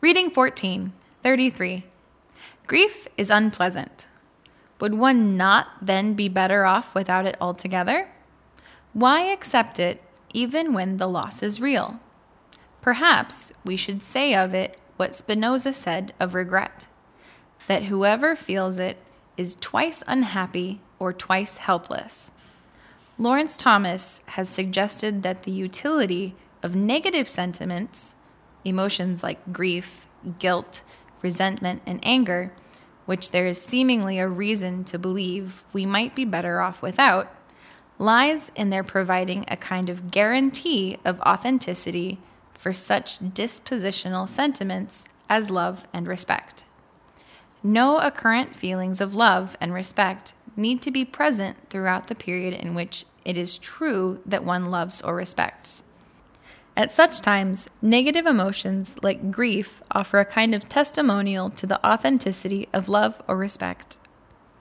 Reading 14:33. Grief is unpleasant. Would one not then be better off without it altogether? Why accept it even when the loss is real? Perhaps we should say of it what Spinoza said of regret, that whoever feels it is twice unhappy or twice helpless. Lawrence Thomas has suggested that the utility of negative sentiments, emotions like grief, guilt, resentment, and anger, which there is seemingly a reason to believe we might be better off without, lies in their providing a kind of guarantee of authenticity for such dispositional sentiments as love and respect. No occurrent feelings of love and respect need to be present throughout the period in which it is true that one loves or respects. At such times, negative emotions like grief offer a kind of testimonial to the authenticity of love or respect.